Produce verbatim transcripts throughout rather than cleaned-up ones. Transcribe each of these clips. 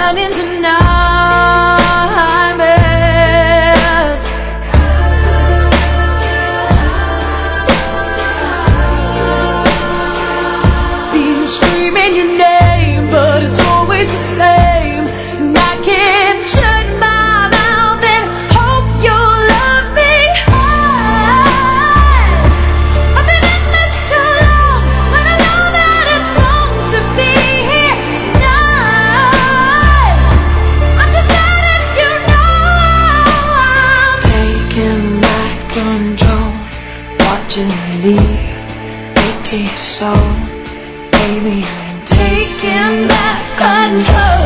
down into nightmares. Feel screaming your name, but it's always the same, and I can't shut my mouth and hope you'll love me. I've been in this too long, but I know that it's wrong to be here tonight. I'm just letting you know I'm taking back control, watching you leave, empty soul. Baby, I'm taking back control.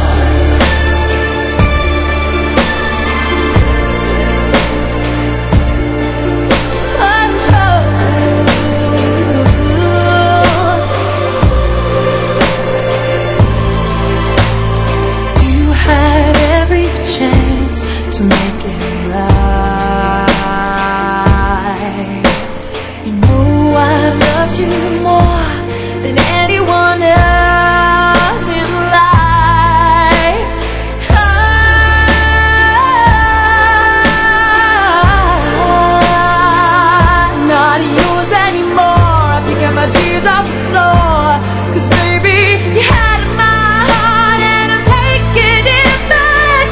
To make it right, you know I've loved you more than anyone else in life. I'm not yours anymore. I'm picking my tears off the floor, 'cause baby, you had my heart and I'm taking it back.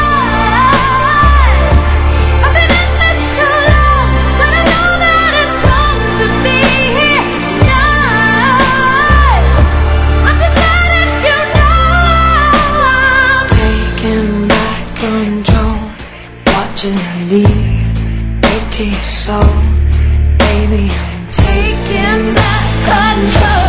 Leave, empty soul. Baby, I'm taking back control.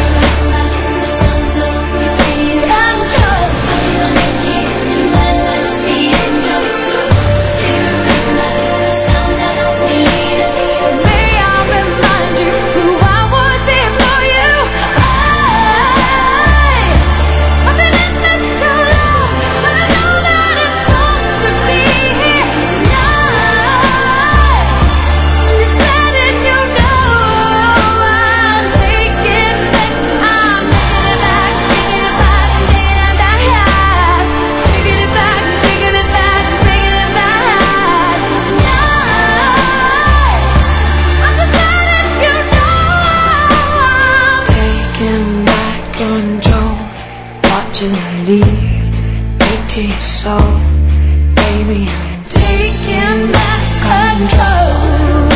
Leave, empty soul. Baby, I'm taking back control.